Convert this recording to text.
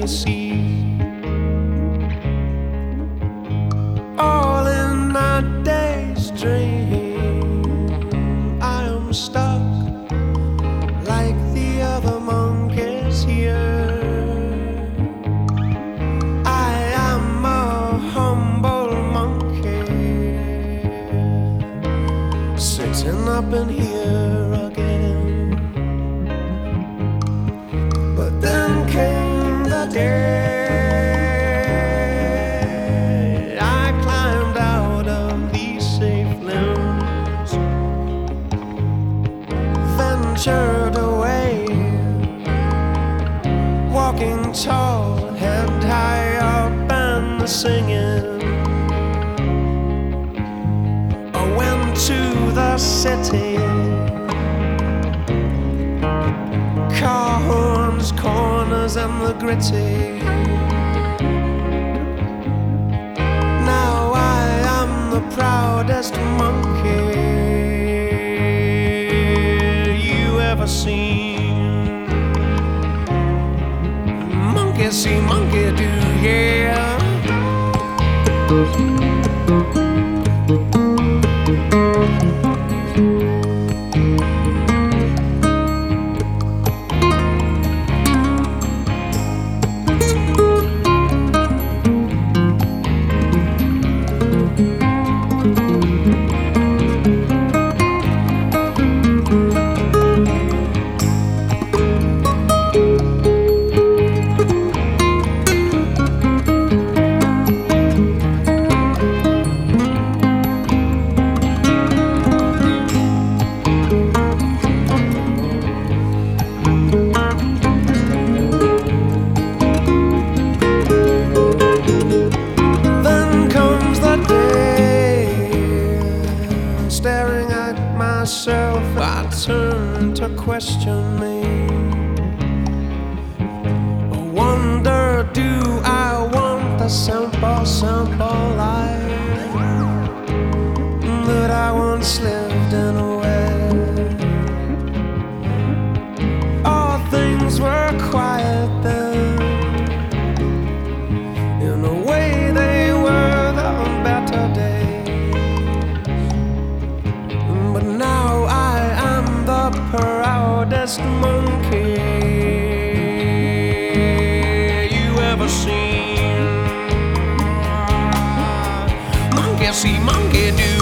see. All in my day's dream, I am stuck like the other monkeys here. I am a humble monkey, sitting up in here again. But then came the day I climbed out of these safe limbs, ventured away, walking tall, head high up and singing. I went to the city, car horns, corners and the gritty. Now I am the proudest monkey you ever seen. Monkey see, monkey do, yeah. Staring at myself, I turn to question me. I wonder, do I want the simple life that I once lived in a way? All things were quiet then, in a way they were the better days. But now I am the proudest monkey you ever seen. Monkey see, monkey do.